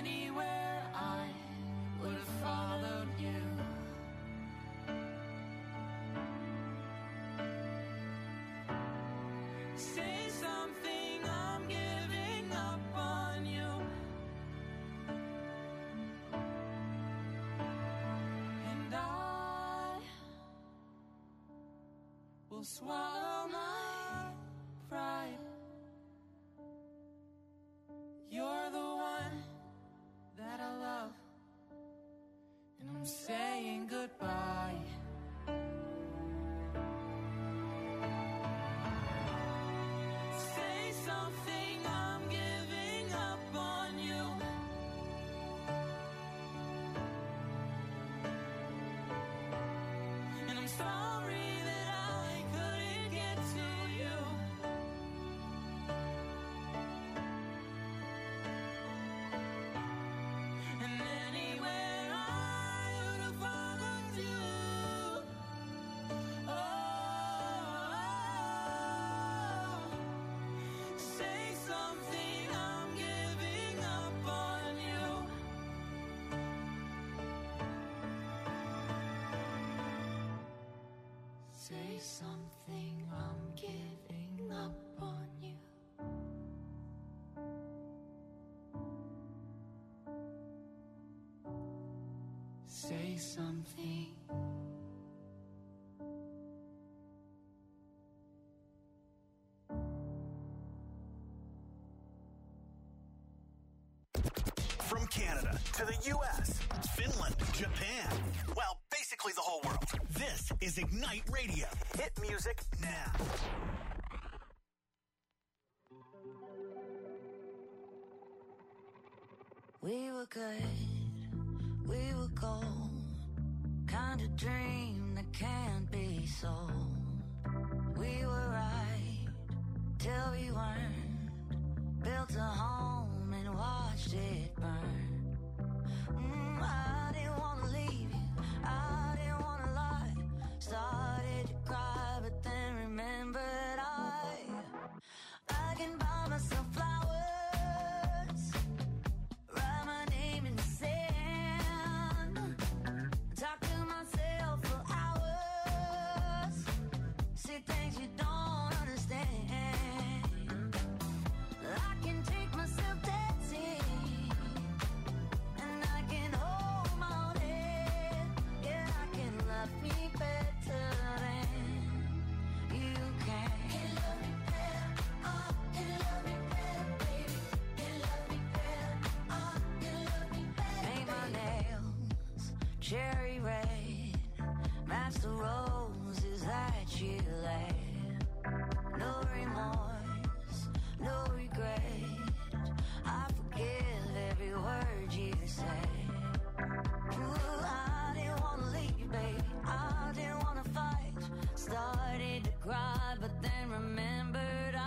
anywhere I would have followed you. Say something, I'm giving up on you. And I will swallow my pride. You're the one that I love, and I'm saying goodbye. Say something, I'm giving up on you. And I'm sorry that I couldn't get to you. And anywhere I would have followed you. Oh, say something, I'm giving up on you. Say something, I'm giving up on you. Say something. From Canada to the U.S., Finland, Japan, well, basically the whole world. This is Ignite Radio. Hit music now. We were good, we were gold, kind of dream that can't be sold. We were right till we weren't, built a home and watched it burn. I didn't want to leave you, I didn't want to lie, started to cry but then remembered I can buy myself flowers, write my name in the sand, talk to myself for hours, say things you don't understand. I can take myself dancing, and I can hold my own head. Yeah, I can love me better than you can. Can love me better, oh, can love me better, baby. Can love me better, oh, can love me better. Paint my nails cherry red, match the roses that you laid. No remorse, no regret, I forgive every word you say. Ooh, I didn't want to leave, baby, I didn't want to fight, started to cry but then remembered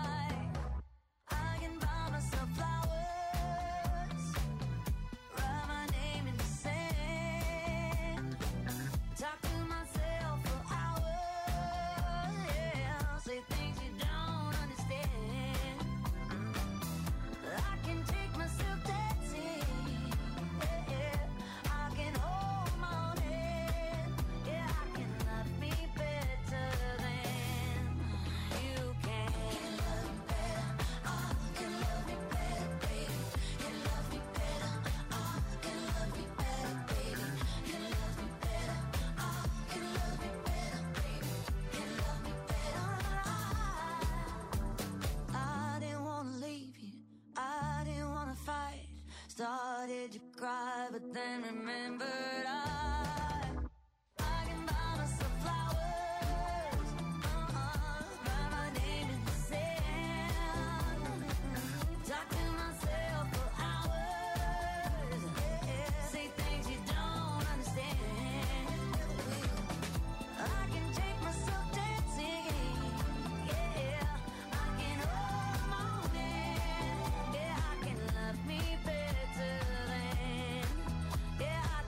I can buy myself flowers, write my name in the sand, talk to myself for hours, yeah, say things you don't understand. I can take myself dancing, yeah, I can hold my own head, yeah, I can love me better than you can. Can love me better, oh, can love me better, baby. Can love me better, oh, can love me better, baby. Can love me better, oh, can love me better, baby. Can love me better, I didn't want to leave you, I didn't want to fight, started to cry but then remembered I can buy myself flowers, write my name in the sand, talk to myself for hours, yeah, say things you don't understand. I can take myself dancing, yeah, I can hold my own hand, yeah, I can love me better than, yeah, I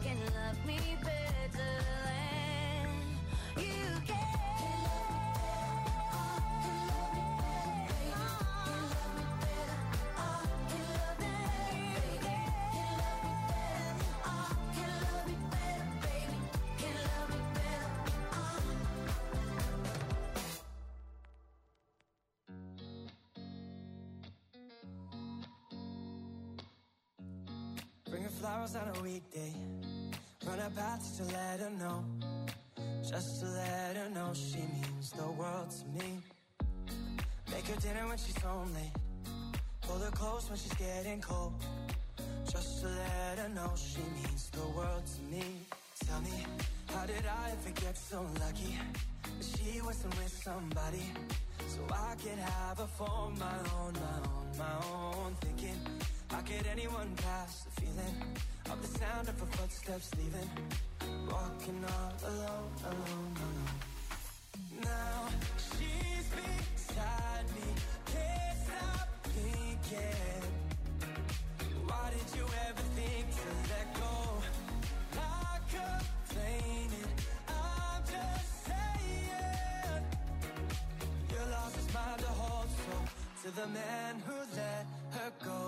flowers on a weekday. Run a path to let her know. Just to let her know she means the world to me. Make her dinner when she's home late. Pull her close when she's getting cold. Just to let her know she means the world to me. Tell me, how did I ever get so lucky that she wasn't with somebody so I could have her for my own, my own. Thinking, how could anyone pass the feeling of the sound of her footsteps leaving? Walking all alone, alone, alone. Now she's beside me, can't stop thinking. Why did you ever think to let go? Not complaining, I'm just saying. Your loss is mine to hold, so to the man who let her go,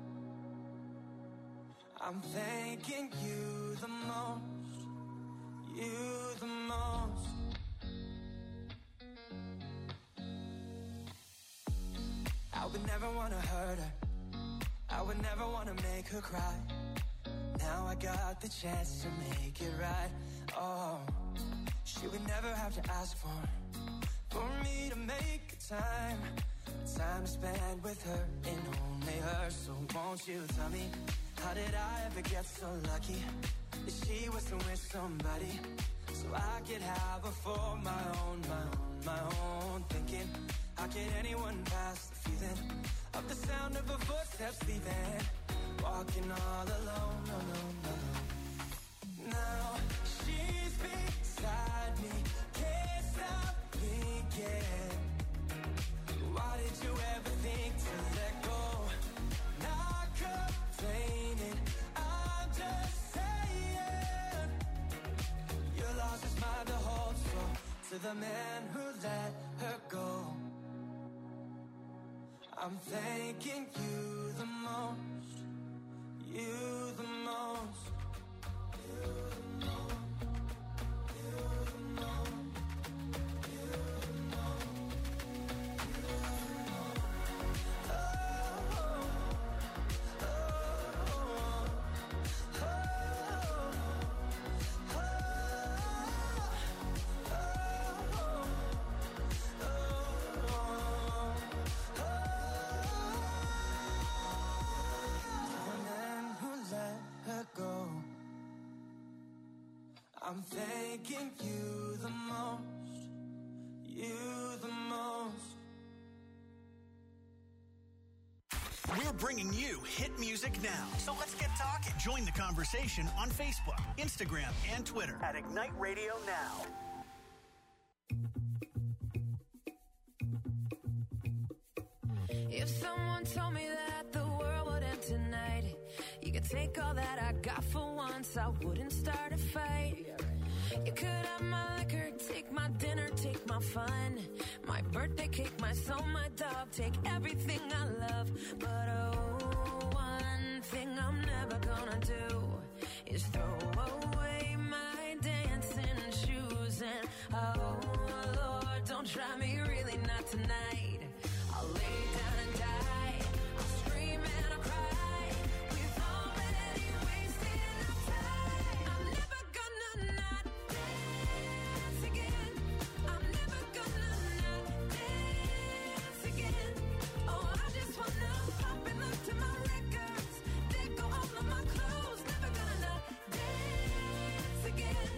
I'm thanking you the most, you the most. I would never want to hurt her, I would never want to make her cry. Now I got the chance to make it right. Oh, she would never have to ask for me to make time to spend with her and only her. So won't you tell me, how did I ever get so lucky that she wasn't with somebody so I could have her for my own, my own, my own. Thinking, how could anyone pass the feeling of the sound of her footsteps leaving? Walking all alone, alone, alone. Now she's beside me, can't stop thinking. Why did you ever think to let go? Not complaining, I'm just saying. Your loss is mine to hold, so to the man who let her go, I'm thanking you the most, you the most, you the most, you the most, you the most, you the most. Oh, oh, oh, oh, I'm thanking you the most, you the most. We're bringing you hit music now. So let's get talking. Join the conversation on Facebook, Instagram, and Twitter at Ignite Radio Now. If someone told me that the world would end tonight, you could take all that I got for once, I wouldn't start a fight. You could have my liquor, take my dinner, take my fun, my birthday cake, my soul, my dog, take everything I love. But oh, one thing I'm never gonna do is throw away my dancing shoes. And oh Lord, don't try me, really not tonight. I'll lay down and die, I'll scream and I'll cry. We've already wasted our time. I'm never gonna not dance again. I'm never gonna not dance again. Oh, I just wanna pop and look to my records, let go all of my clothes. Never gonna not dance again.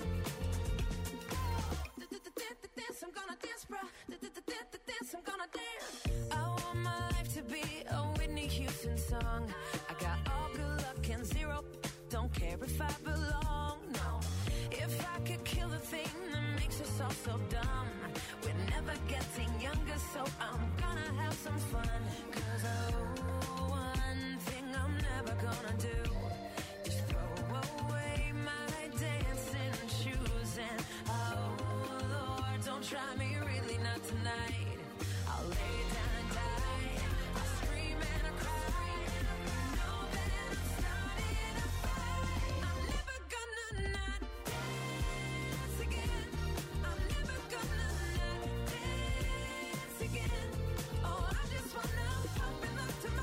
Oh, dance, I'm gonna dance, bro. Dance, I'm gonna dance. I want my life to be a Whitney Houston song. I got all good luck and zero, don't care if I belong, no. If I could kill the thing that makes us all so dumb, we're never getting younger, so I'm gonna have some fun. Cause oh, one thing I'm never gonna do is throw away my dancing shoes. And oh Lord, don't try me, really not tonight. I'll lay down and die, I'll scream and I'll cry. Know that I'm starting a fight. I'm never gonna not dance again. I'm never gonna not dance again. Oh, I just wanna pop and look to my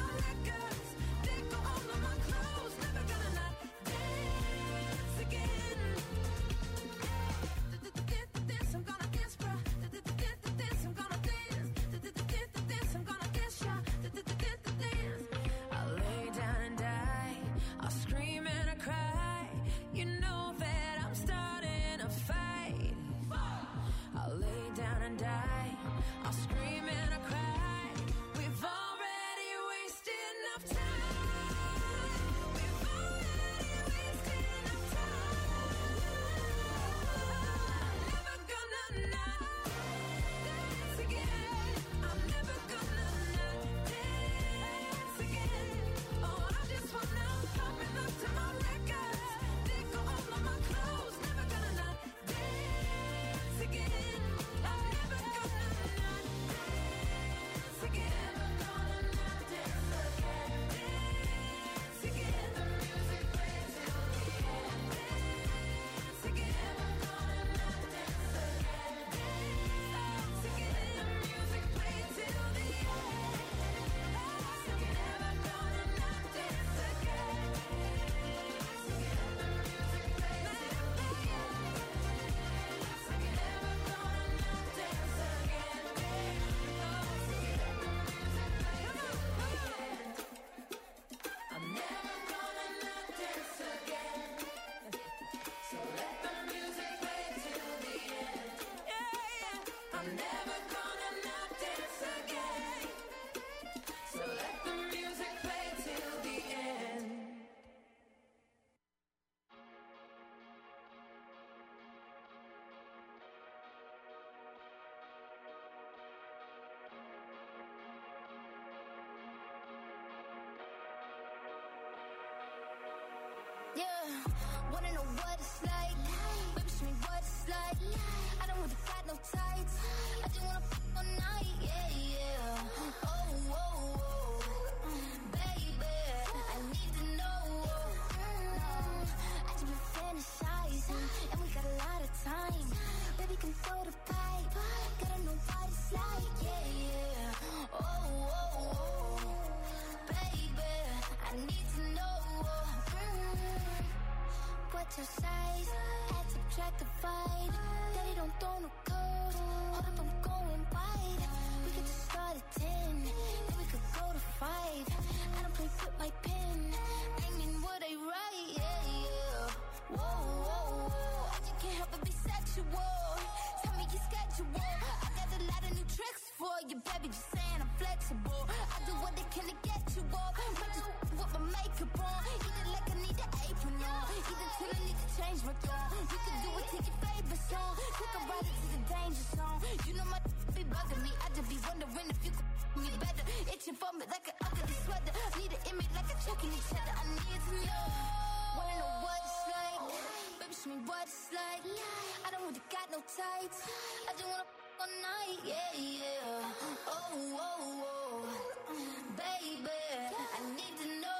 Yeah, wanna know what it's like? Baby, show me what it's like. I don't really got no tights. I just wanna fuck all night. Yeah, yeah. Oh, oh, oh. Baby, I need to know. I just been fantasizing, and we got a lot of time. Baby, come throw the pipe. Gotta know what it's like. Yeah, yeah. Oh, oh, oh. Baby, I need to know. What's your size? Add, subtract, divide. Daddy don't throw no code. Hold up, I'm going wide. We could just start at 10, then we could go to 5. I don't play with my pen. I mean what I write. Yeah, yeah. Whoa, whoa, whoa. I just can't help but be sexual. Tell me your schedule. I got a lot of new tricks for you, baby. Just saying I'm flexible. I do what they can to get you up. Might just with my makeup on. Eat it like I need an apron on. Eat it till I need to change my tone. You can do it to your favorite song. Take a ride into the danger zone. You know my be bugging me. I just be wondering if you could me better. Itching for me like an ugly sweater. Need an image like a chucking each other. I need to know. Wanna know what it's like? Baby, show me what it's like. I don't really got no tights. I just wanna fuck all night. Yeah, yeah. Oh, oh, oh. Baby, I need to know.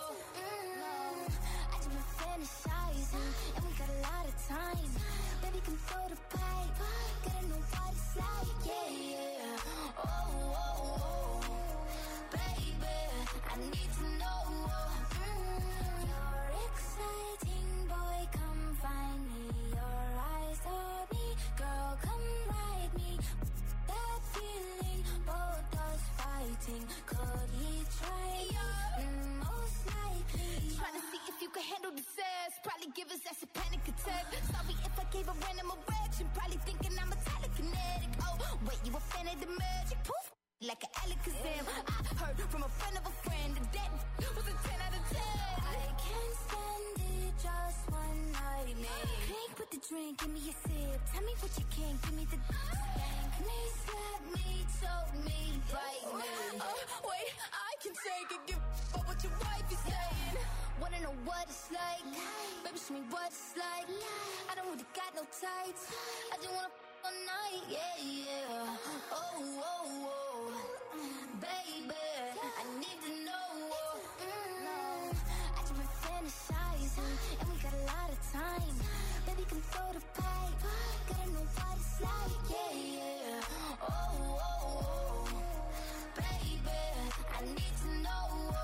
I just been fantasizing, and we got a lot of time. Baby, come throw the pipe. Gotta know what it's like. Yeah, yeah. Oh, oh, oh. Baby, I need to know. You're exciting, boy, come find me. Your eyes on me, girl, come ride me. That feeling, both us fighting. Could he try you? Most likely. Trying to see if you can handle the sass. Probably give us that's a panic attack. Sorry if I gave a random erection. Probably thinking I'm a telekinetic. Oh, wait, you a fan of the magic? Poof, like an Alakazam. I heard from a friend of a friend that was a 10 out of 10. I can't stand it, just one night, man. Crank with the drink, give me a sip. Tell me what you can, give me the spank me, slap me, choke me, bite me. Wait, I can take it, give up what your wife is saying. Wanna know what it's like? Baby, show me what it's like. I don't really got no tights. I just wanna fuck all night. Yeah, yeah. Oh, oh, oh. Baby, I need to know. I just been fantasizing, and we got a lot of time. Baby, come throw the pipe. Gotta know what it's like. Yeah, yeah. Oh, oh, oh. Baby, I need to know.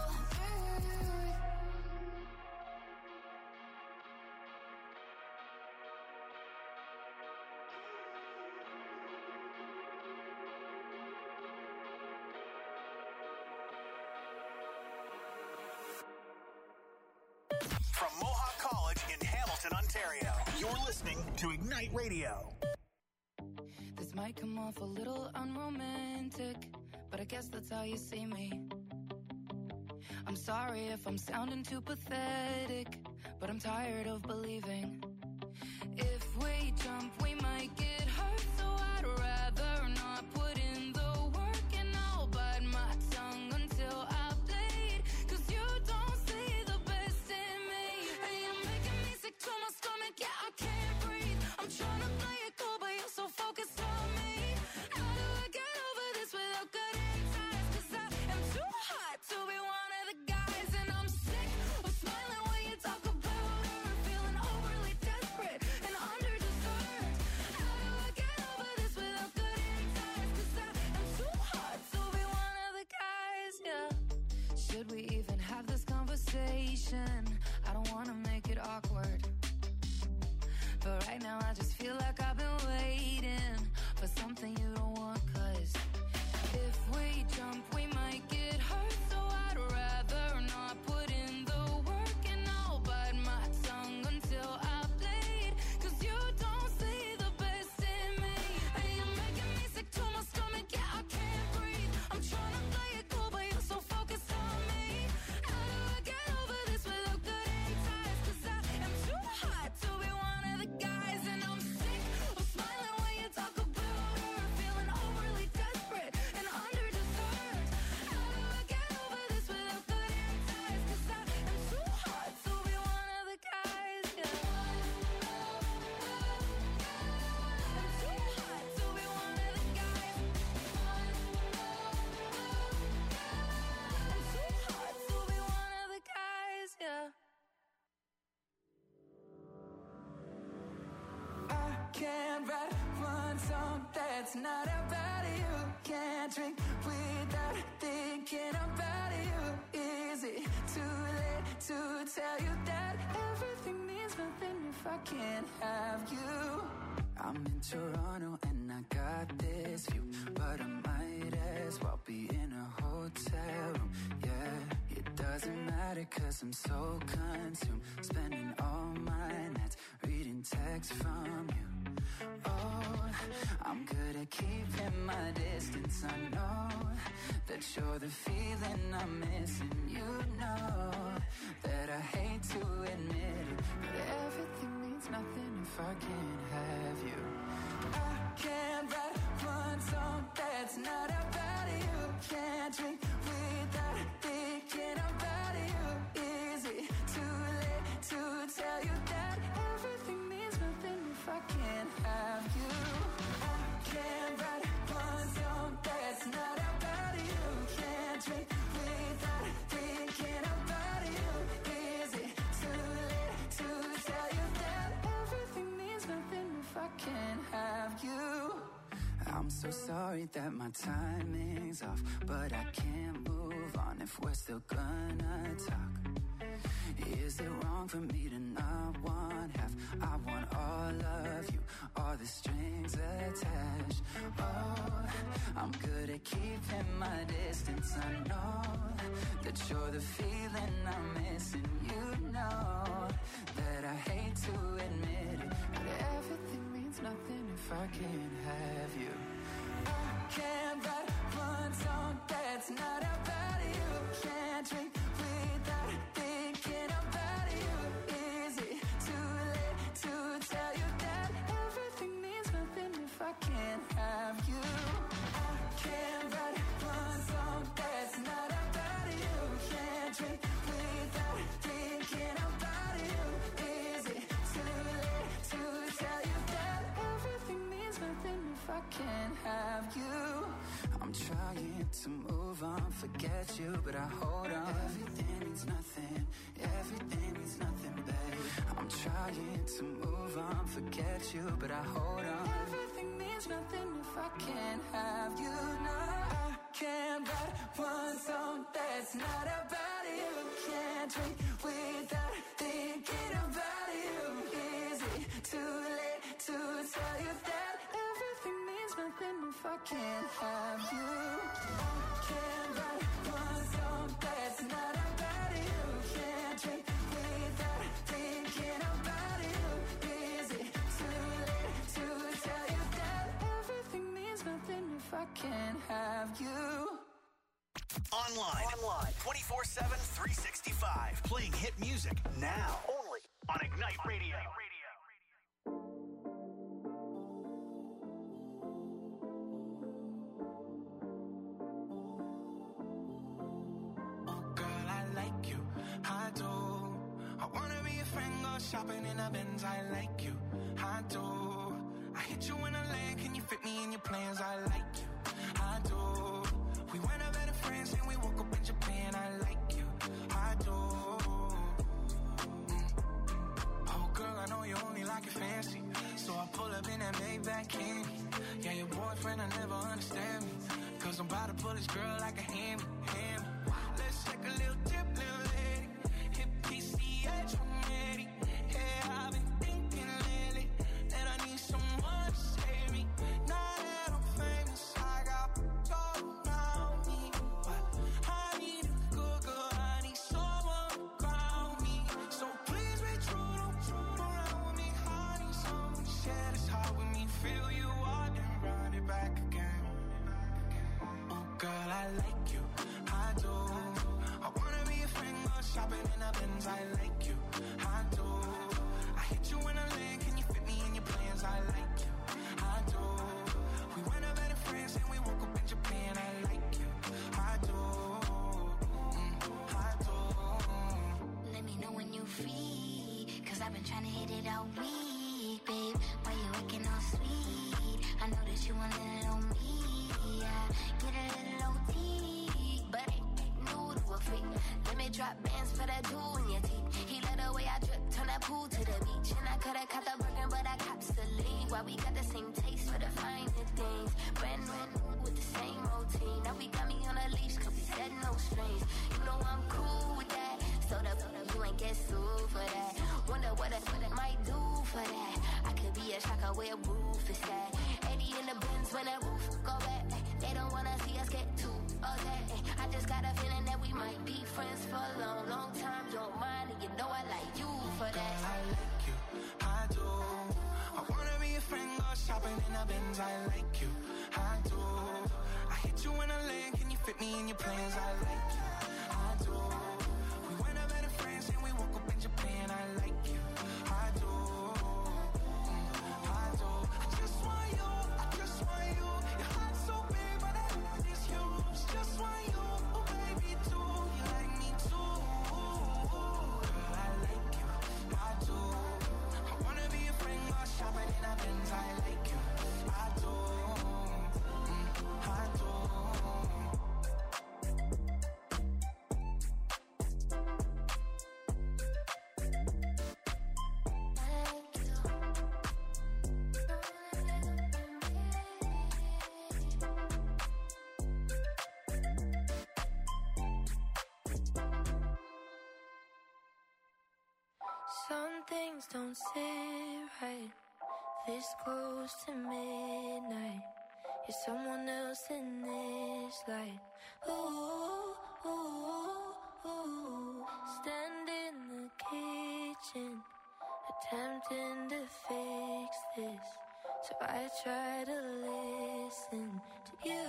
From Mohawk College in Hamilton, Ontario, you're listening to Ignite Radio. This might come off a little unromantic, but I guess that's how you see me. I'm sorry if I'm sounding too pathetic, but I'm tired of believing. If we jump, we might get hurt, so I'd rather not put in the work, and I'll bite my tongue until I bleed. 'Cause you don't see the best in me, and you're making me sick to my stomach. Yeah, I can't breathe. I'm trying to play it cool, but you're so focused on me. How do I get over this without cutting ties? 'Cause I am too hot to be one of the guys, and I'm sick of smiling when you talk about her, feeling overly desperate and underdeserved. How do I get over this without cutting ties? 'Cause I am too hot to be one of the guys, yeah. Should we even have this conversation? I don't wanna make it awkward, but right now I just feel like I've been waiting for something you don't want. 'Cause if we jump, we might get hurt, so I'd rather not put in the work, and I'll bite my tongue until I bleed. 'Cause you don't see the best in me, and you're making me sick to my stomach. Yeah, I can't breathe. I'm trying to play it cool, but you're so focused on me. How do I get over this without cutting ties? 'Cause I am too hot to be one of the guys, and I'm sick of smiling when you talk about her, feeling overly desperate and underdeserved. that's not about you. Can't drink without thinking about you. Is it too late to tell you that everything means nothing if I can't have you? I'm in Toronto and I got this view, but I might as well be in a hotel room. Yeah, it doesn't matter 'cause I'm so consumed, spending all my nights reading texts from you. Oh, I'm good at keeping my distance. I know that you're the feeling I'm missing. You know that I hate to admit it, but everything means nothing if I can't have you. I can't write one song that's not about you. Can't drink without thinking about you. Is it too late to tell you that everything means nothing if I can't have you? I can't write one song that's not about you. Can't drink without thinking about you. Is it too late to tell you that everything means nothing if I can't have you? I'm so sorry that my timing's off, but I can't move on if we're still gonna talk. Is it wrong for me to not want half? I want all of you, all the strings attached. Oh, I'm good at keeping my distance. I know that you're the feeling I'm missing. You know that I hate to admit it, but everything means nothing if I can't have you. I can't write one song that's not about you. Can't drink without thinking about you. Is it too late to tell you that everything means nothing if I can't have you? I can't write one song that's not about you. Can't drink without thinking about you. Is it too late to tell you that everything means nothing if I can't have you? I'm trying to move on, forget you, but I hold on. Everything means nothing, everything means nothing, babe. I'm trying to move on, forget you, but I hold on. Everything means nothing if I can't have you. No, I can't write one song that's not about you. Can't drink without thinking about you. Is it too late to tell you that everything means nothing if I can't have you? I can't write one song that's not about you. Can't drink without thinking about you. Is it too late to tell you that everything means nothing if I can't have you? Online 24/7, 365. Playing hit music now. Only on Ignite Radio. I do. I wanna be a friend, go shopping in a Benz. I like you, I do. I hit you in a land, can you fit me in your plans? I like you, I do. We went out better friends and we woke up in Japan. I like you, I do. Oh girl, I know you only like it fancy, so I pull up in that Maybach candy. Yeah, your boyfriend will never understand me, 'cause I'm about to pull this girl like a hammy. Let's take a little dip, little lady. Hit PCH from Eddie. Yeah, I've been thinking lately that I need someone to save me. Now that I'm famous, I got all around me, but I need a good girl. I need someone around me. So please be true, don't fool around with me. I need someone to share this heart with me. Feel you out and run it back again. Oh girl, I like you, I do. I wanna be a friend, go shopping in a Benz. I like you, I do. I hit you in a lane, can you fit me in your plans? I like you, I do. We went out better friends and we woke up in Japan. I like you, I do. I do. Let me know when you free, 'cause I've been trying to hit it all week, babe. Why you acting all sweet? I know that you want a little on me, yeah. Get a little OT, but ain't new to a freak. Let me drop bands for that jewel in your teeth. He let the way I drip, turn that pool to the beach. And I coulda caught the Birkin, but I cops the lead. Why we got the same taste for the finer things. Brand new with the same routine. Now we got me on a leash, cause we said no strings. You know I'm cool with that. So the you ain't get sued for that. Wonder what it might do for that. I could be a shocker where roof is at. 80 in the bins when that roof go back. They don't wanna see us get too upset. I just got a feeling that we might be friends for a long, long time. Don't mind it, you know I like you for that. Girl, I like you, I do. I wanna be a friend, go shopping in the Benz. I like you, I do. I hit you in a lane, can you fit me in your plans? I like you, I do. We went up better friends and we woke up in Japan. I like you, I do. I do. I just want you, I just want you. Your heart's so big, but that is huge. Just want you, oh baby, too. You like me too. Girl, I like you, I do. I wanna be a friend, go shopping in a Benz. I like you, I do. I do. Some things don't sit right. This close to midnight. You're someone else in this light. Ooh, ooh, ooh. Stand in the kitchen, attempting to fix this. So I try to listen to you.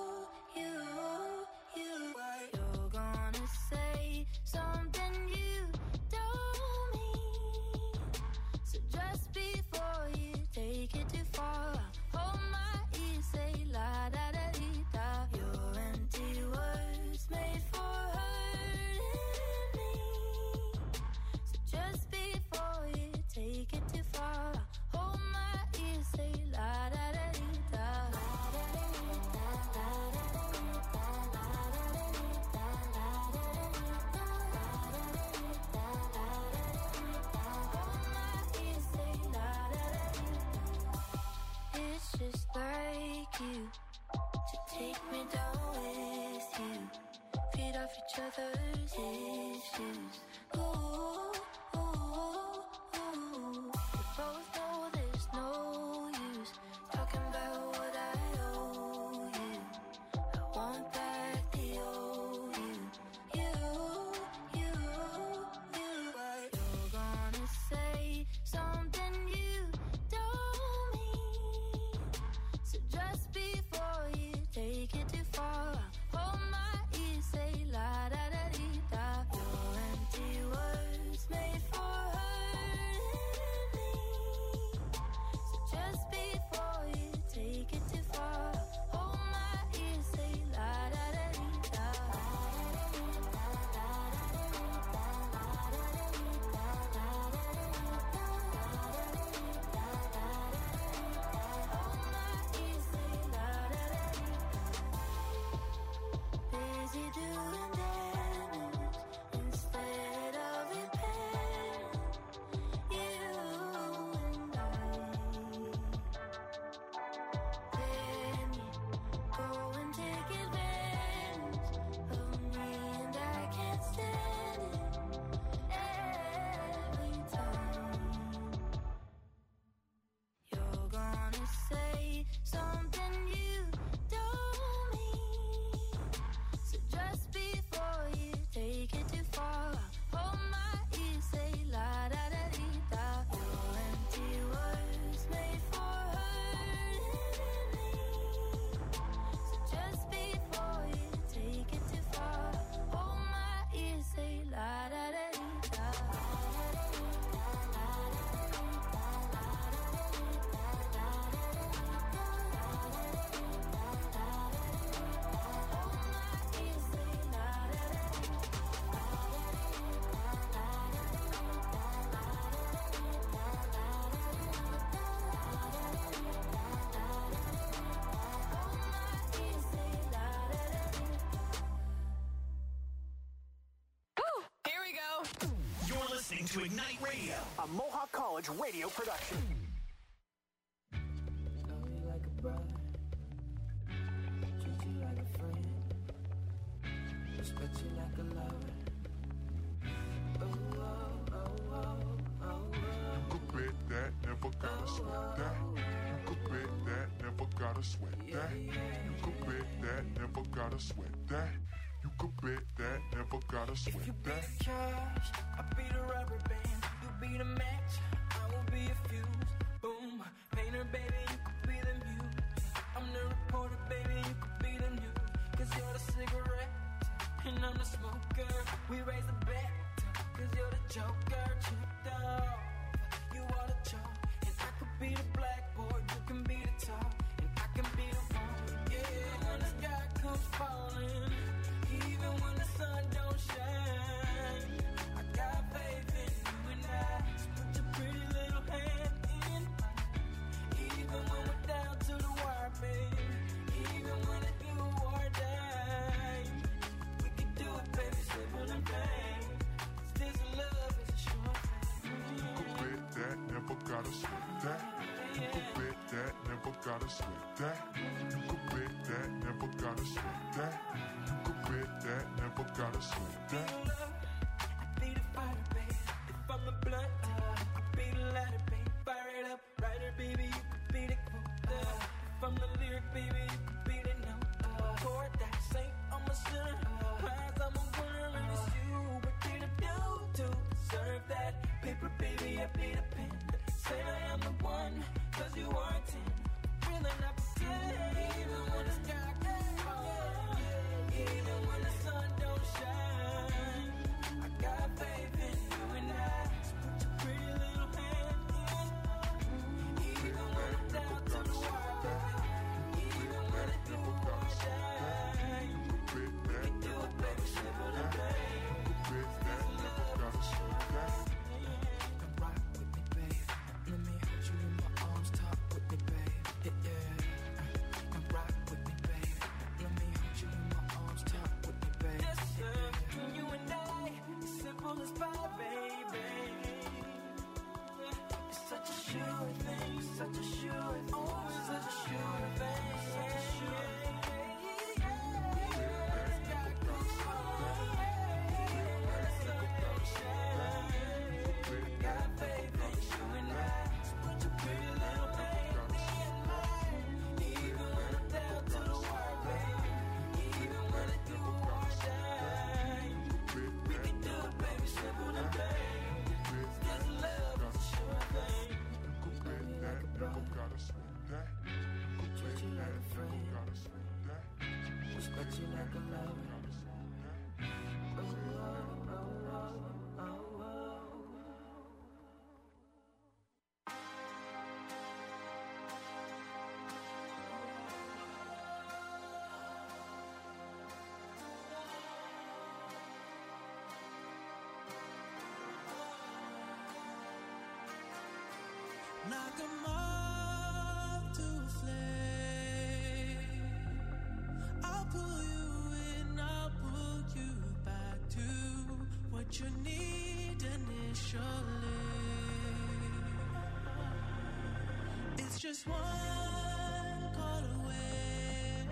You're gonna say something you don't mean. So just before you take it too far, hold my ear, say la da da dee da. Your empty words made for hurting me. So just before you take it too far, hold my ear, say la da da dee da. It's just like you to take me down with you, feed off each other's issues. Ooh, ooh, ooh. We both know there's no use talking about what I owe you. I want back the old you. You're gonna say something you don't mean. So just before you take it too far, hold my ear, say la da da dee da. Your empty listening to Ignite Radio, a Mohawk College radio production. Love you like a brother, treat you like a friend, respect you like a lover. Oh, oh, oh, oh, oh, oh. You could bet that, never gotta sweat that. You could bet that, never gotta sweat that. You could bet that, never gotta sweat that. You could bet that, never gotta If sweat you be that. the cash, I'll be the rubber band. You be the match, I will be a fuse. Boom, painter, baby, you could be the muse. I'm the reporter, baby, you could be the news. Cause you're the cigarette, and I'm the smoker. We raise the bet, cause you're the joker. Chipped off, you are the chalk. And I could be the blackboard, you can be the top. And I can be the one, yeah. When the sky comes falling, even when the sun don't shine, I got faith in you and I. So put your pretty little hand in mine. Even when we're down to the wire, babe. Even when it's do or die, we can do it, baby, simple and plain. This love is a short thing. You could bet that, never gotta sweat that. You could bet that, never gotta sweat that. You could bet that, never gotta sweat that. You could bet that, never gotta sweat that. I be the fighter, babe. If I'm the blunt, I could be the lighter, babe. Fire it up, writer, baby, you could be the quote. If I'm the lyric, baby, you could be the note. Chord that saint, I'm a sinner. Prize, I'm a winner, and it's you. What did I do to deserve that? Paper, baby, I be the pen. Say that I'm the one, cause you are a 10. Really not pretend, even when the sky gets falling, even when the sun don't shine. I got faith in you and I. So put your pretty little hand in mine. Even when I'm down to the wire, baby. Even when it do or die, we can do it, baby, simple and plain. You could bet that, never gotta sweat that. Come rock with me, babe. Let me hold you in my arms, talk with me, babe. Yeah, yeah. Come rock with me, babe. Let me hold you in my arms, talk with me, babe. Yes, sir. You and I, simple as pie, baby. It's such a sure thing, such a sure thing. Oh, it's such a sure thing, such a sure thing. Got faith in you and I. So put your pretty little hand in mine. Even when I'm down to the wire, baby. Even when it do or die, we can do it, baby, simple and plain. This love is a sure thing. You could bet that, never gotta sweat that. You could Treat you bet like that, a friend, never gotta sweat that. respect you like a lover. Gotta sweat that. Oh, oh, oh, oh, oh, oh. Knock 'em off to a flame. I'll pull you in, I'll pull you back to what you need initially. It's just one call away,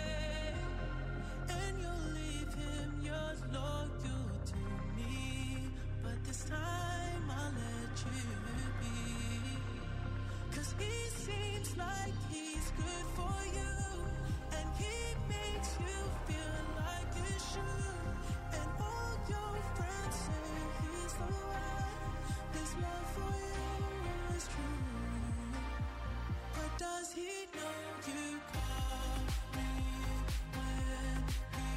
and you'll leave him yours loyal to me. But this time I'll let you be. 'Cause he seems like he's good for you, and he makes you feel like you should. And all your friends say he's the one. His love for you is true. But does he know you call me when he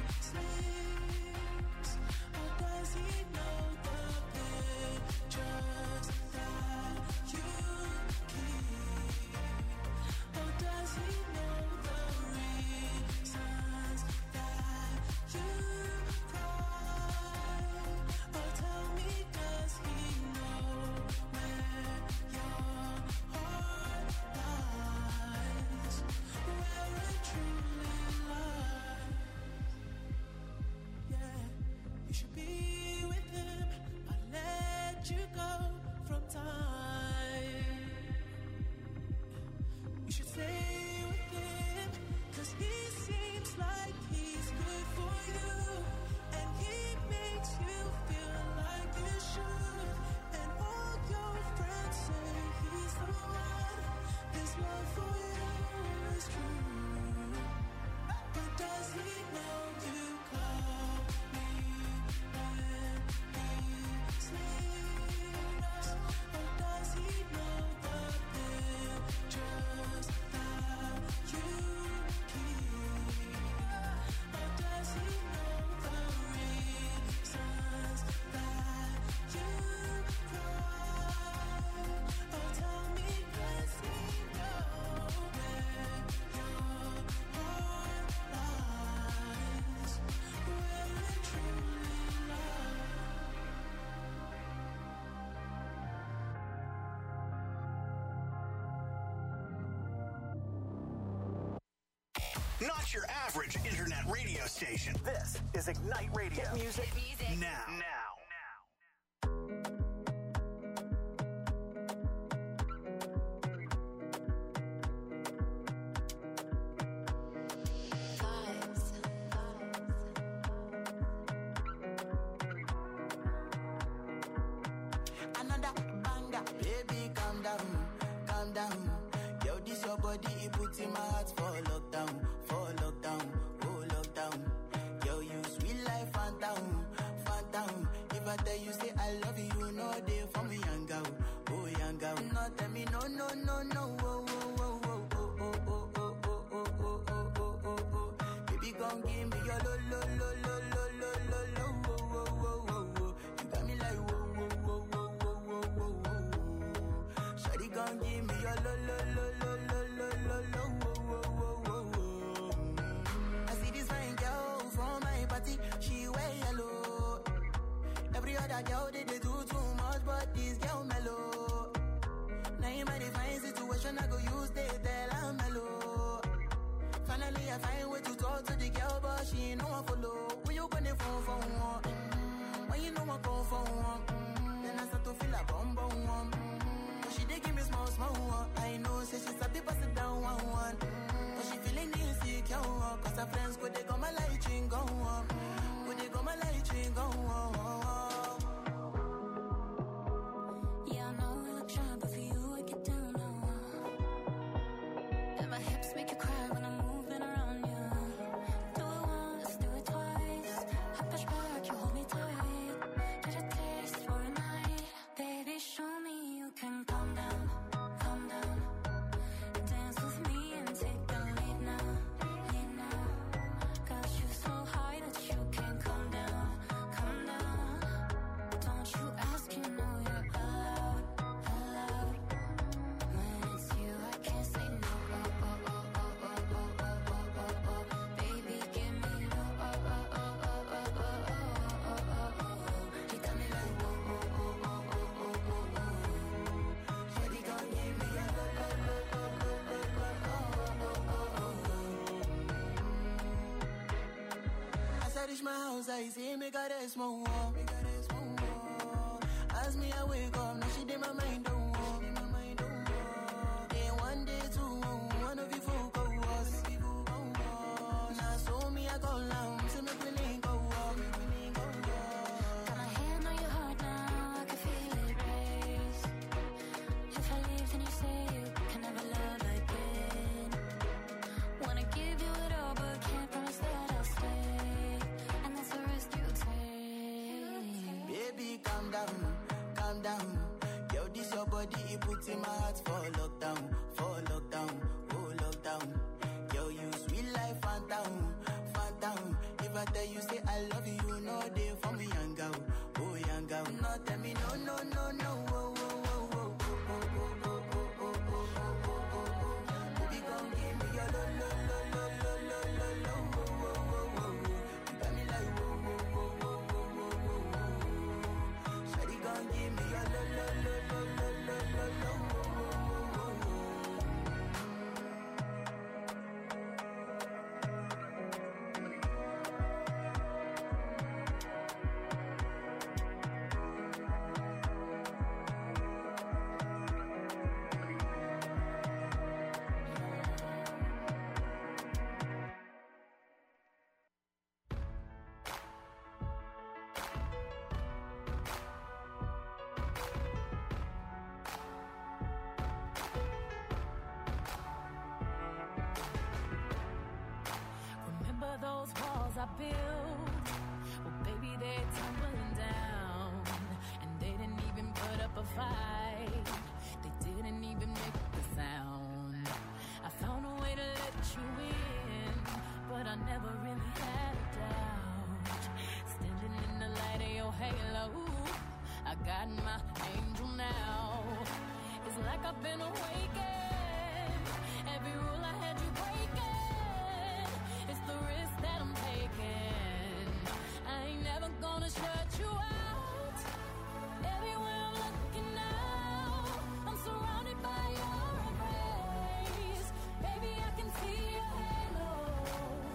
sleeps? Or does he know the pictures that you keep? Or does he know the reasons that you cry? not your average internet radio station. This is Ignite Radio. Hit music, now. Another banger, baby, calm down, calm down. Yo, this your body, it puts in my heart for lockdown, oh lockdown. Yo, you sweet life, phantom, phantom. If I tell you say I love you, no day for me, young girl, oh young girl. No tell me no, no, no, no, oh, oh, oh, oh, oh, oh, oh, oh, oh, oh, oh, oh, oh, oh, oh. Baby, gon' give me your lo, lo, lo, lo, lo, lo, lo, lo, oh, oh, oh, oh, oh. You got me like whoa, whoa, whoa, whoa, whoa, whoa, whoa, whoa. Shawty gon' give me your lo, lo, lo, lo, lo, lo, lo, lo, oh, oh, oh, oh, oh. I see this fine girl from my party, she wear yellow. Every other girl they do too much, but this girl mellow. Now in my divine situation, I go use they tell I'm mellow. Finally, I find way to talk to the girl, but she ain't no one follow. When you gonna phone for one? When you know I go for one? Then I start to feel a bum bum one. But she dey give me small small one. I know, say she's happy, pass it down one. But she feeling insecure, cause her friends go they go my light ring go on. Go they go my light ring go on. Yeah, I know we look shy, but for you I get down low. And my hips make you cry when I'm moving around you. Do it once, do it twice. I push back, you hold me tight. Get a taste for a night. Baby, show me you can calm down, calm down. Dance with me and take the lead now, lead now. Got you so high that you can't come down, come down. Don't you ask, you know you're allowed, allowed. When it's you, I can't say no. Oh, oh, oh, oh, oh, oh, oh, oh, oh, oh. Baby, give me oh, oh, oh, oh, oh, oh, oh, oh, oh, oh, oh. You got me like whoa, whoa, whoa, whoa, whoa, whoa, whoa, whoa. Shawty gon' give me a lo, lo, lo, lo, lo, lo, lo, oh, oh, oh, oh. As I reach my house, I see me got a small wall. As me, I wake up, now she did my mind don't walk. Then one day, two, one of you folk go was. Now so me, I go down, so me willing go walk. Got my hand on your heart now, I can feel it race. If I leave, then you say you can never love again. Wanna give you it all, but can't promise that I'll stay. And that's the risk you take. Baby, calm down, calm down. Yo, this your body, it puts in my heart for lockdown, oh lockdown. Yo, you sweet life, phantom, phantom. If I tell you say I love you, no day for me, young girl, oh young girl. No, tell me no, no, no, no, oh, oh, oh, oh, oh, oh, oh, oh, oh, oh, oh, oh, oh. Baby, gon' give me your lo, lo, lo, lo, lo, lo, lo, lo, oh, oh, oh, oh. You got me like whoa, whoa, whoa, whoa, whoa, whoa, whoa. Shawty gon' give me your lo, lo, lo, lo, lo, lo, lo, lo, oh, oh, oh, oh, oh. Remember those walls I built? Well, baby, they're tumbling down. And they didn't even put up a fight. They didn't even make the sound. I found a way to let you in, but I never really had a doubt. Standing in the light of your halo, I got my angel now. It's like I've been awakened. Every rule I had you breaking. It's the risk that I'm taking. I ain't never gonna shut you out. Everywhere I'm looking now, I'm surrounded by your embrace. Baby, I can see your halo.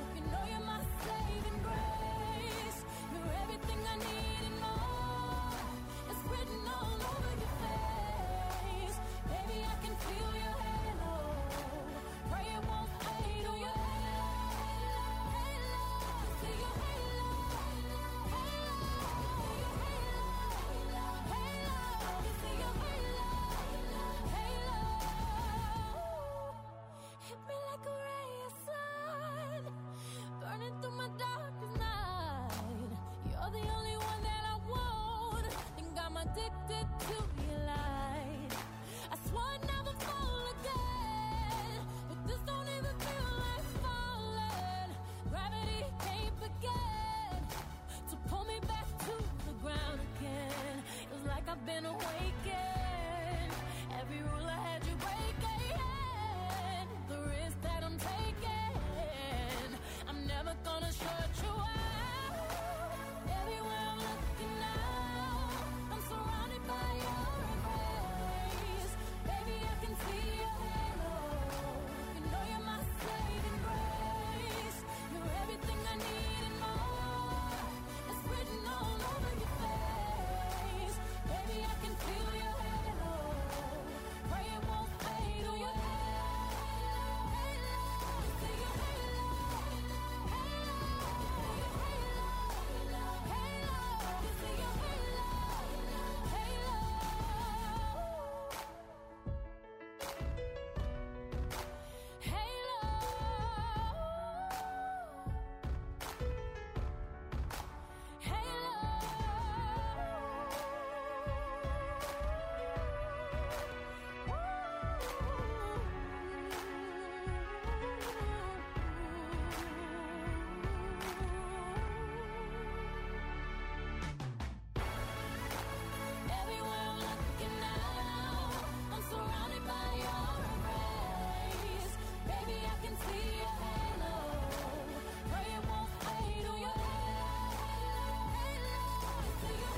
addicted to your light. I swore I'd never fall again, but this don't even feel like falling. Gravity can't begin to pull me back to the ground again. It's like I've been awakened. Every rule I had you breaking, the risk that I'm taking, I'm never gonna shut you out. Everywhere I'm looking now, I'm surrounded by your embrace. Baby, I can see your halo. You know you're my saving grace. You're everything I need and more. It's written all over your face. Baby, I can feel your halo. Pray it won't fade away. See your halo. See your everywhere I'm looking now, I'm surrounded by your embrace. Baby, I can see your halo. Pray it won't fade away. See your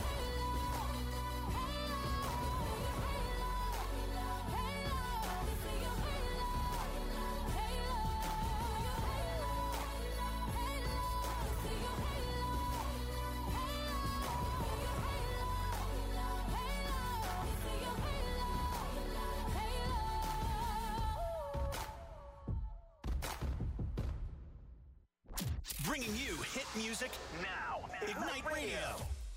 Bringing you hit music now. Ignite Radio.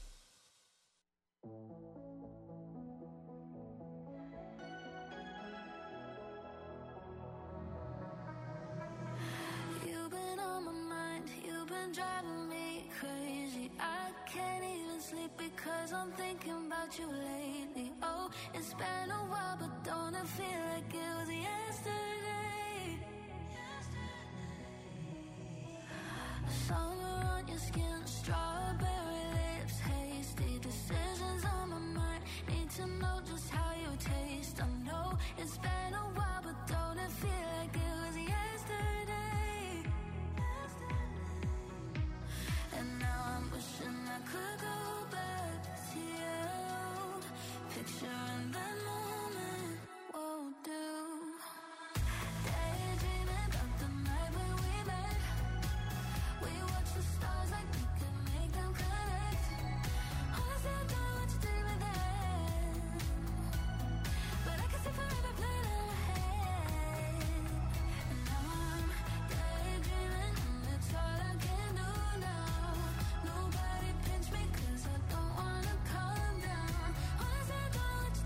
You've been on my mind, you've been driving me crazy. I can't even sleep because I'm thinking about you lately. Oh, it's been a while, but don't it feel like it was yesterday? Summer on your skin, strawberry lips, hasty decisions on my mind. Need to know just how you taste. I know it's been a while, but don't it feel like it was yesterday? And now I'm wishing I could go back to you. Picturing that moment won't do. Daydreaming about the night when we met. We watch the stars like we could make them connect. Honestly, I don't know what you did with that, but I can see forever playing in my head. And now I'm daydreaming, and it's all I can do now. Nobody pinch me 'cause I don't wanna calm down. Honestly, I don't know what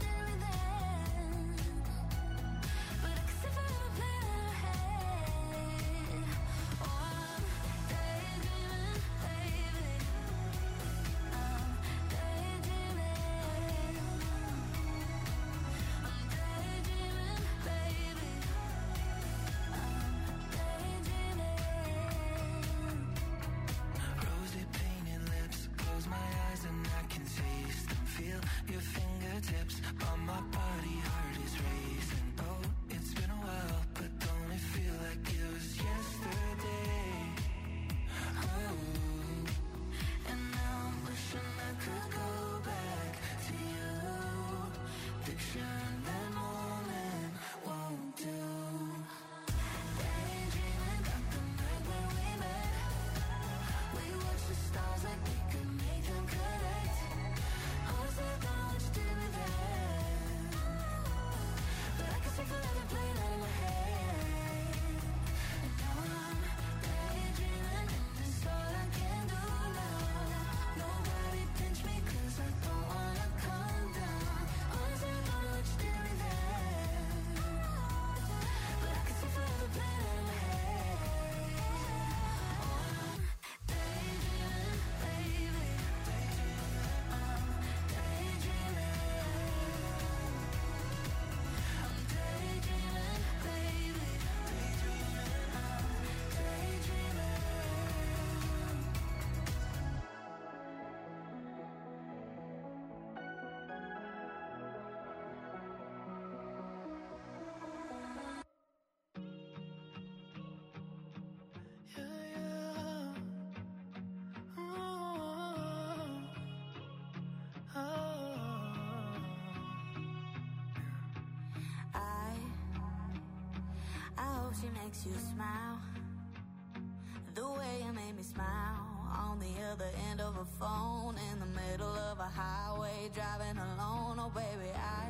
hope she makes you smile the way you made me smile on the other end of a phone in the middle of a highway driving alone. Oh baby,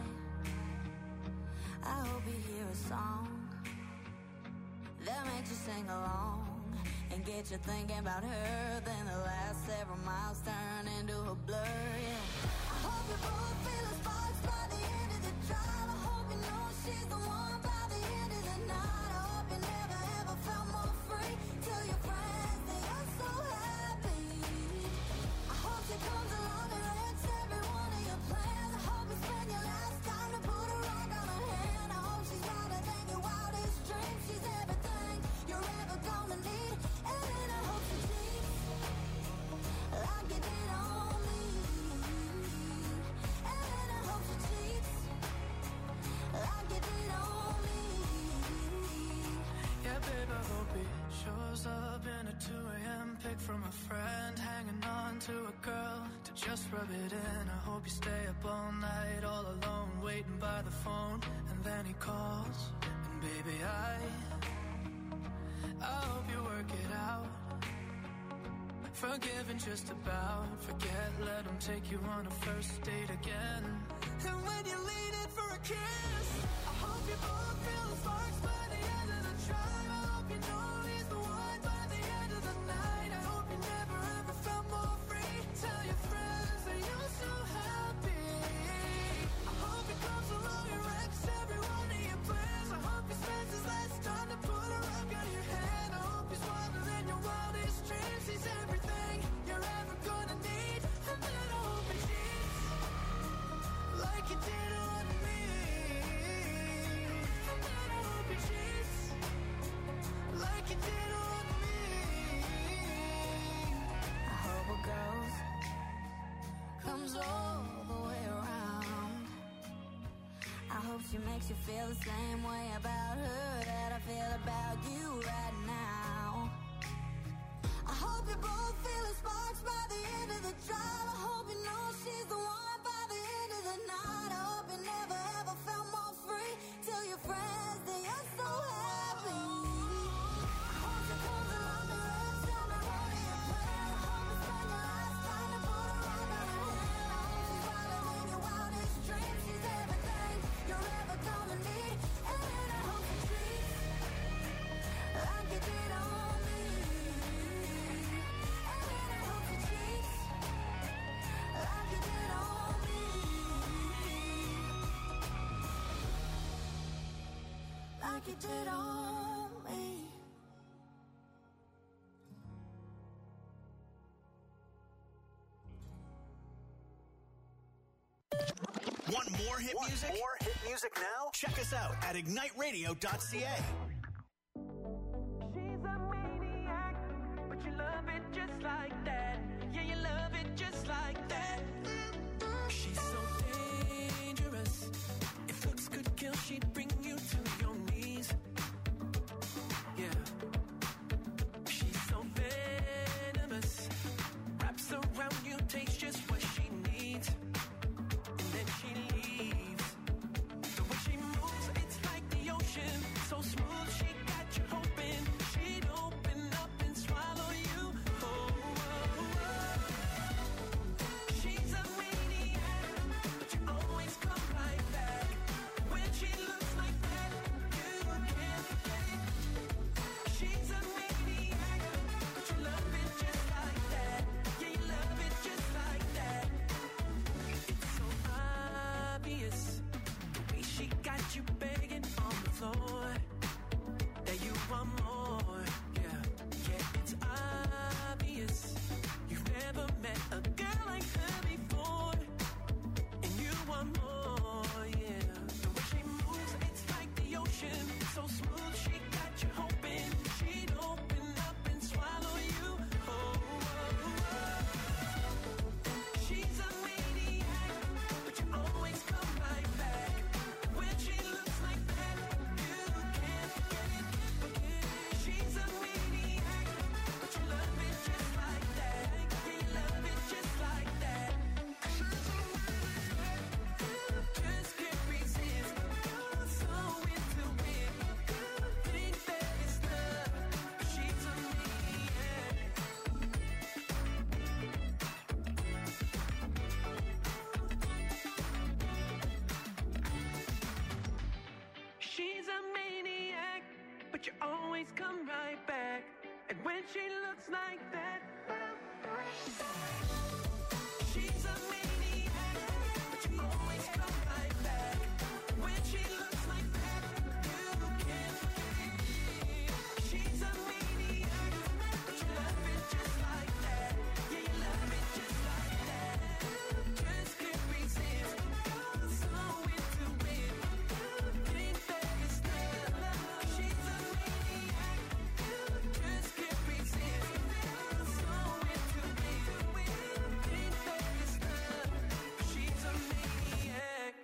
I hope you hear a song that makes you sing along and get you thinking about her. Then the last several miles turn into a blur. Yeah, I hope you both feel the sparks by the end of the drive. I hope you know she's the one by the end of the night. I hope you never ever felt more free. Tell your friends that you're so happy. I hope she comes along and wrecks every one of your plans. I hope you spend your last time to put a rock on her hand. I hope she's wilder than your wildest dreams. She's everything you're ever gonna need. And then I hope she cheats like you did on me. And then I hope she cheats like you did on me. Yeah, babe, I hope he shows up in a 2 a.m. pic from a friend, hanging on to a girl to just rub it in. I hope you stay up all night, all alone, waiting by the phone, and then he calls. And baby, I hope you work it out. Forgiving just about, forget, let him take you on a first date again. And when you lean in for a kiss, I hope you both feel the sparks by the end of the drive. I hope you know he's the one by the end of the night. I hope you never ever felt more free. Tell your friends that you're so happy. I hope he comes along and wrecks every one of your plans. I hope he spends his last time to put a rock on your hand. I hope he's wilder than your wildest dreams. He's everything you're ever gonna need. And then I hope he cheats like you did on me. And then I hope he cheats like you did on me. I hope it goes, comes all the way around. I hope she makes you feel the same way about her that I feel about you right now. I hope you both feel the sparks by the end of the drive. I hope you know she's the one by the end of the night. I hope you never ever felt more free. Tell your friends that you're so happy. I hope she comes along and wrecks every one of your plans. I hope you spend your last time to put a rock on her hand. I hope she's wilder than your wildest dreams. She's everything you're ever gonna need. And then I hope she treats like you did on me. And then I hope she treats like you did on me. Like you did on me. Want more hit music? More hit music now? Check us out at igniteradio.ca. She's a maniac, but you love it just like that. Yeah, you love it just like that. She's so dangerous. If looks could kill, she'd bring you to your knees. Yeah. She's so venomous. Wraps around you, takes just what she needs. And then she leaves. The way she moves, it's like the ocean. So smooth, but you always come right back. And when she looks like that, she's a maniac, but you always come right back. When she looks like that, you can't forget. She's a maniac, but you love it just like that. Yeah, you love it just like that. Just can't resist. You're so into it. Think that it's love. She's a maniac. Just can't resist. You're so into it. Think that it's love. She's a maniac.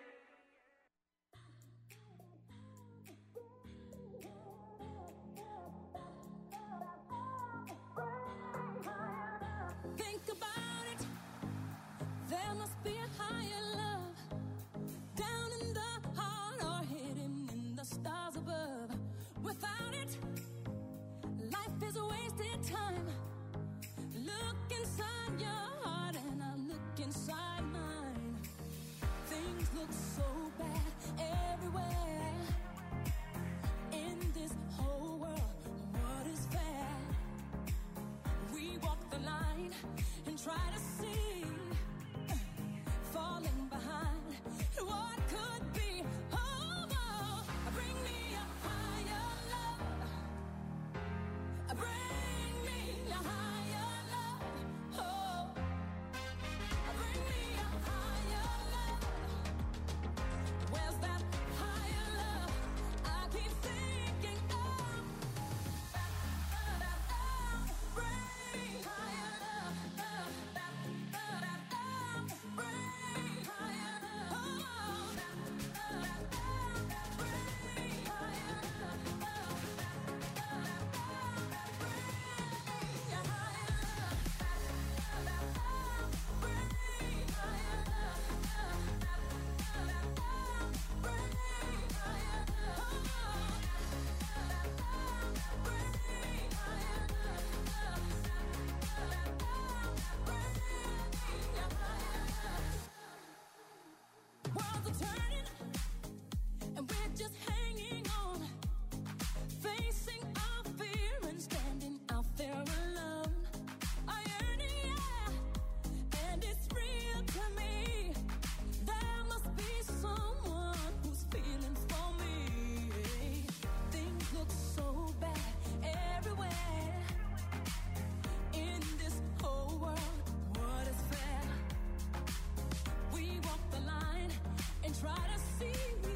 Think about it. There must be a higher love down in the heart or hidden in the stars above. Without it, life is a wasted time. Look inside your heart and I'll look inside mine. Things look so bad everywhere. In this whole world, what is fair? We walk the line and try to see, falling behind what could be. Oh, oh, bring me a higher love. Bring me a higher love. Oh, bring me a higher love. Where's that higher love? I keep thinking of. Bring higher love. Bring higher Worlds are turning, and we're just hanging on, facing our fear and standing out there alone. I yearn it, yeah, and it's real to me. There must be someone who's feeling for me. Things look so bad everywhere. In this whole world, what is fair? We walk the line and try to see,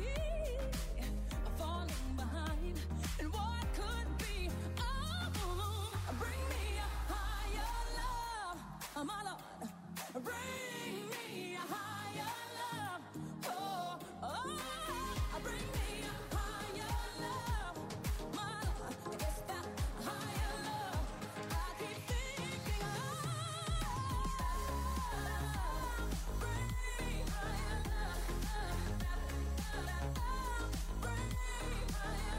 falling behind and what could be. Oh, bring me a higher love, my Lord. Bring me a higher love. Oh, bring me a higher love, my Lord. It's that higher love I keep thinking of. Bring higher love. Bring higher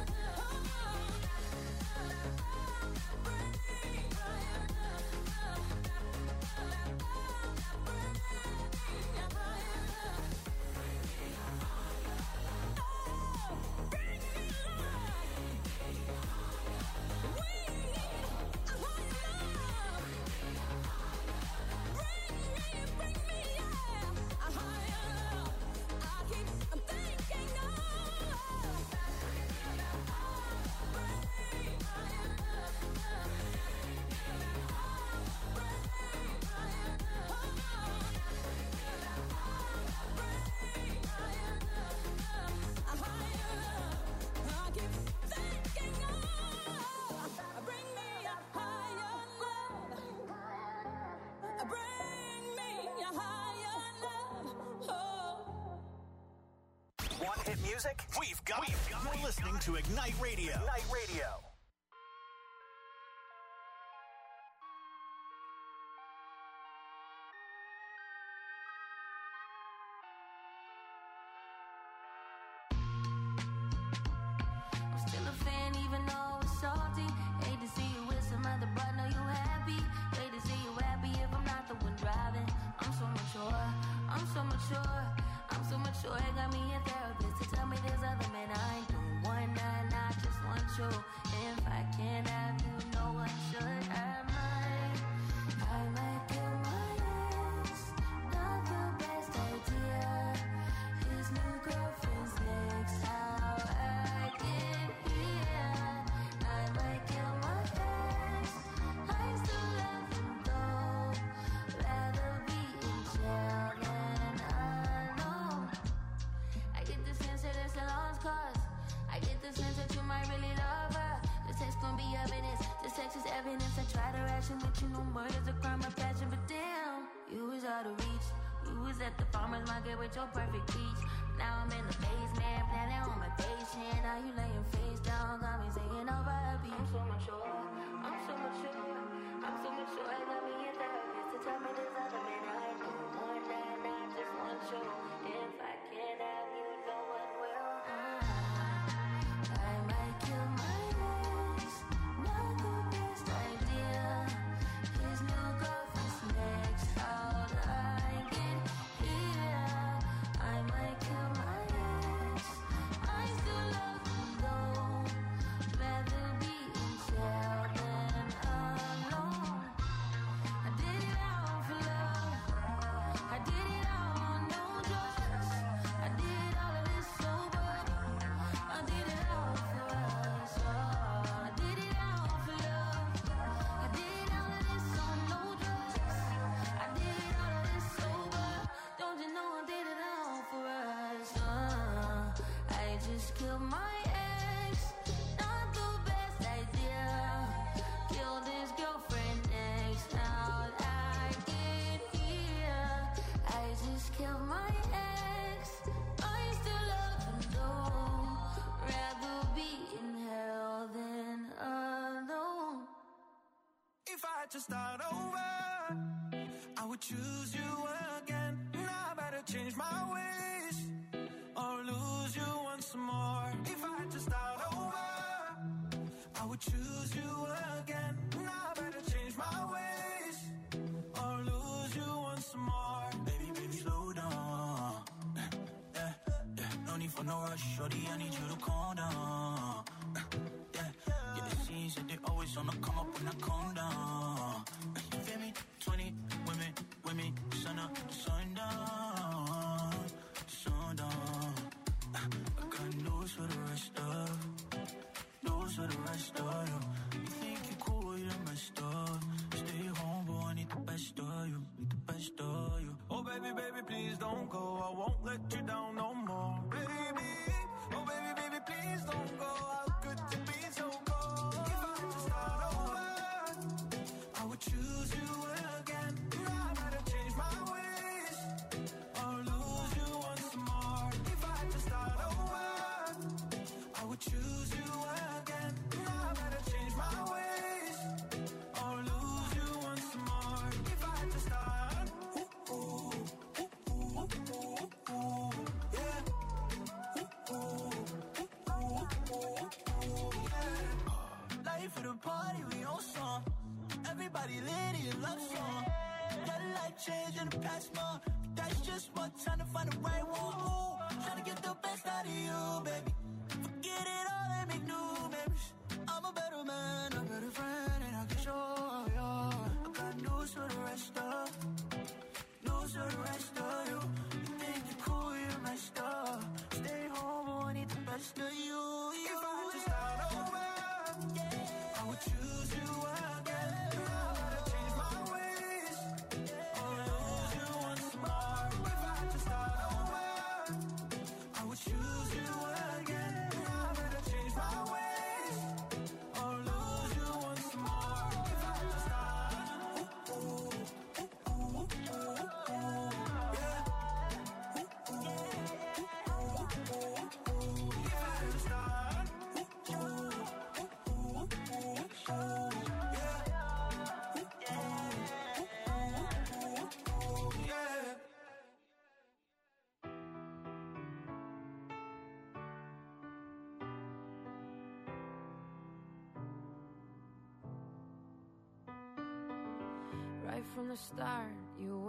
Hit music? We've got it. You're listening to Ignite Radio. Ignite Radio. I'm still a fan even though it's salty. Hate to see you with some other, but know you happy. Hate to see you happy if I'm not the one driving. I'm so mature, I'm so mature, I'm so mature. It got me a therapist to tell me there's other men I ain't doing one night, I just want you. I can't have you, no one should have mine. I might kill my ex, not the best idea. His new girlfriend's next, how I get here. I might kill my ex, I still love him though. Rather be in jail than alone. I get the sense that it's a lost cause. I get the sense that you might really love her. This text gon' be evidence. This text is evidence. I try to ration with you, no murder's a crime of passion, but damn, you was out of reach. You was at the farmer's market with your perfect peach. Now I'm in the basement, planning on my patient. Now you laying face down, got me singing over a beat. I'm so mature, I'm so mature, I'm so mature. I got me in therapist to tell me there's other men I know more than I just want you. If I can't have you, no one will. I might kill my ex, not the best idea. His new girlfriend's next, how'd I get here? I might kill my ex, I still love him though. Rather be in jail than alone. I did it all for love. I did it all on no drugs. I did all of this sober. I did it all for us. I did it all for love. I did all of this on no drugs. I did all of this sober. Don't you know I did it all for us? I just killed my ex. Not the best idea. Killed his girlfriend next. How'd I get here? I just killed my ex. I still love him though. Rather be in hell than alone. If I had to start over, I would choose you again. Now I better change my ways or lose you once more. If I had to start over, I would choose you again. Now I better change my ways or lose you once more. Baby, baby, slow down. Yeah, yeah, no need for no rush, shorty, I need you to calm down. Yeah, yeah, it seems that they always on the come up when I calm down. You feel me? 20 women, sun up, sundown, sundown. I got news for the rest of, news for the rest of you. You think you cool, you done messed up. Stay home, boy, I need the best of you, need the best of you. Oh baby, baby, please don't go. I won't let you down no more, baby. Oh baby, baby, please don't go. How could you be so cold? If I had to start over, I would choose you again. Now I better change my ways or lose you once more. If I had to start over, I would choose you again. Now I better change my ways or lose you once more. If I had to start, ooh, ooh, ooh, ooh, ooh, ooh, yeah. Ooh, ooh, ooh, ooh, ooh, yeah. Life for the party, we on song. Everybody lit in love song. Got a life change in the past month. That's just one time to find the right one. Trying to get the best out of you, baby. Forget it all and make new memories. I'm a better man, a better friend, and I can show you. I got news for the rest of, news for the rest of you. You think you're cool, you're messed up. Stay home, boy, I need the best of you. If I had to start over, I would choose you again. Now I gotta change my ways or lose you once more. If I had to start over, I would choose you again. Now I gotta change my ways or lose you once more. If I had to start, ooh, ooh, ooh, ooh, ooh, yeah. Ooh, ooh, ooh, ooh, ooh. If I had to start, ooh, ooh, ooh, ooh, ooh, yeah. Right from the start, you